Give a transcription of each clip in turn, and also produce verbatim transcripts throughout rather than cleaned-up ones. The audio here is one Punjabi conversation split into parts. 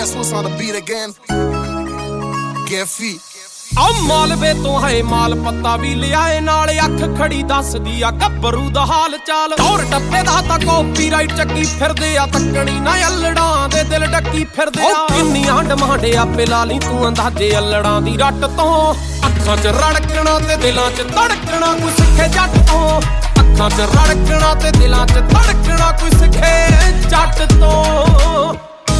Swiss on the beat again. Get feet. ਆ ਮਾਲਵੇ ਤੋਂ ਹੈ ਮਾਲ ਪੱਤਾ ਵੀ ਲਿਆਏ ਨਾਲ ਅੱਖ ਖੜੀ ਦੱਸਦੀ ਆ ਗੱਭਰੂ ਦਾ ਹਾਲ ਚਾਲ ਔਰ ਡੱਬੇ ਦਾ ਤਾਂ ਕਾਪੀਰਾਈਟ ਚੱਕੀ ਫਿਰਦੇ ਆ ਤੱਕਣੀ ਨਾ ਅਲੜਾਂ ਦੇ ਦਿਲ ਡੱਕੀ ਫਿਰਦੇ ਆ ਕਿੰਨੀਆਂ ਡਮਾਂਡੇ ਆਪੇ ਲਾ ਲਈ ਤੂੰ ਅੰਦਾਜ਼ੇ ਅਲੜਾਂ ਦੀ ਰੱਟ ਤੋਂ ਅੱਖਾਂ 'ਚ ਰੜਕਣਾ ਤੇ ਦਿਲਾਂ 'ਚ ਧੜਕਣਾ ਕੋਈ ਸਿੱਖੇ ਜੱਟ ਤੋਂ ਅੱਖਾਂ 'ਚ ਰੜਕਣਾ ਤੇ ਦਿਲਾਂ 'ਚ ਧੜਕਣਾ ਕੋਈ ਸਿੱਖੇ ਜੱਟ ਤੋਂ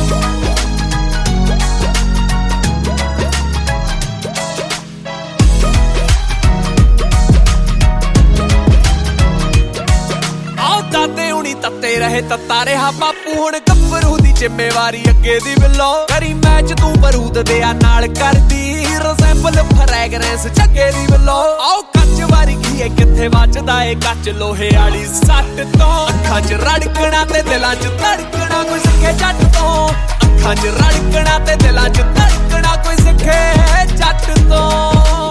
ਦਾਦੇ ਹੁਣੀ ਤੱਤੇ ਰਹੇ ਤੱਤਾ ਰਿਹਾ ਬਾਪੂ ਹੁਣ ਗੱਭਰੂ ਦੀ ਜ਼ਿੰਮੇਵਾਰੀ ਅੱਗੇ ਦੀ ਬਿੱਲੋ ਕਰੀ ਮੈਚ ਤੂੰ ਬਰੂਦ ਦੇ ਆ ਨਾਲ ਕਰਦੀ ਰਿਸੈਂਬਲ ਫਰੈਗਰੈਂਸ ਛੱਗੇ ਦੀ ਬਿੱਲੋ ਆਓ ਕੱਚ ਵਾਰੀ ਕੀ ਏ ਕਿੱਥੇ ਵੱਜਦਾ ਏ ਕੱਚ ਲੋਹੇ ਵਾਲੀ ਸੱਟ ਤੋਂ ਅੱਖਾਂ 'ਚ ਰੜਕਣਾ ਤੇ ਦਿਲਾਂ 'ਚ ਧੜਕਣਾ ਕੋਈ ਸਿੱਖੇ ਜੱਟ ਤੋਂ ਅੱਖਾਂ 'ਚ ਰੜਕਣਾ ਤੇ ਦਿਲਾਂ 'ਚ ਧੜਕਣਾ ਕੋਈ ਸਿੱਖੇ ਜੱਟ ਤੋਂ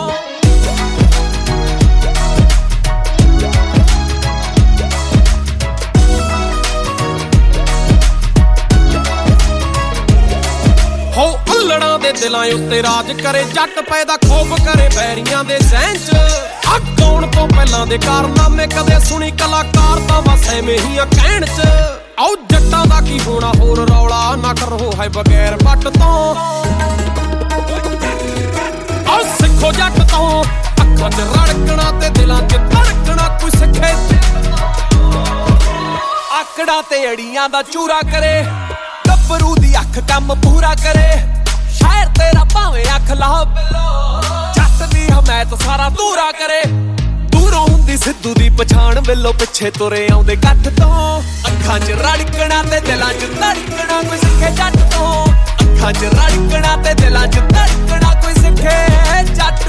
ਹੋ ਅਲੜਾਂ ਦੇ ਦਿਲਾਂ ਉੱਤੇ ਰਾਜ ਕਰੇ ਜੱਟ ਪੈਦਾ ਖੋਫ ਕਰੇ ਬੈਰੀਆਂ ਦੇ ਸਹਿਣ 'ਚ ਆਉਣ ਤੋਂ ਪਹਿਲਾਂ ਦੇ ਕਾਰਨਾਮੇ ਕਦੇ ਸੁਣੀ ਕਲਾਕਾਰ ਤਾਂ ਬਸ ਐਵੇਂ ਹੀ ਆ ਕਹਿਣ 'ਚ ਆਓ ਜੱਟਾਂ ਦਾ ਕੀ ਹੋਣਾ ਹੋਰ ਰੌਲਾ ਨਾ ਕਰੋ ਹੈ ਬਗੈਰ ਪੱਟ ਤੋਂ ਆਓ ਸਿੱਖੋ ਜੱਟ ਤੋਂ ਅੱਖਾਂ 'ਚ ਰੜਕਣਾ ਤੇ ਦਿਲਾਂ 'ਚ ਧੜਕਣਾ ਕੋਈ ਸਿੱਖੇ ਆਕੜਾਂ ਤੇ ਅੜੀਆਂ ਦਾ ਚੂਰਾ ਕਰੇ ਗੱਭਰੂ ਦੀ ਅੱਖ ਕੰਮ ਪੂਰਾ ਕਰੇ ਸ਼ਾਇਰ ਤੇਰਾ ਭਾਵੇਂ ਅੱਖ ਲਾ ਜੱਟ ਦੀ ਹਮੈਤ ਸਾਰਾ ਦੂਰਾ ਕਰੇ ਦੂਰੋਂ ਹੁੰਦੀ ਸਿੱਧੂ ਦੀ ਪਛਾਣ ਵੇਲੋ ਪਿੱਛੇ ਤੁਰੇ ਆਉਂਦੇ ਇਕੱਠ ਤੋਂ ਅੱਖਾਂ 'ਚ ਰੜਕਣਾ ਤੇ ਦਿਲਾਂ 'ਚ ਧੜਕਣਾ ਕੋਈ ਸਿੱਖੇ ਜੱਟ ਤੋਂ ਅੱਖਾਂ 'ਚ ਰੜਕਣਾ ਤੇ ਦਿਲਾਂ 'ਚ ਧੜਕਣਾ ਕੋਈ ਸਿੱਖੇ ਜੱਟ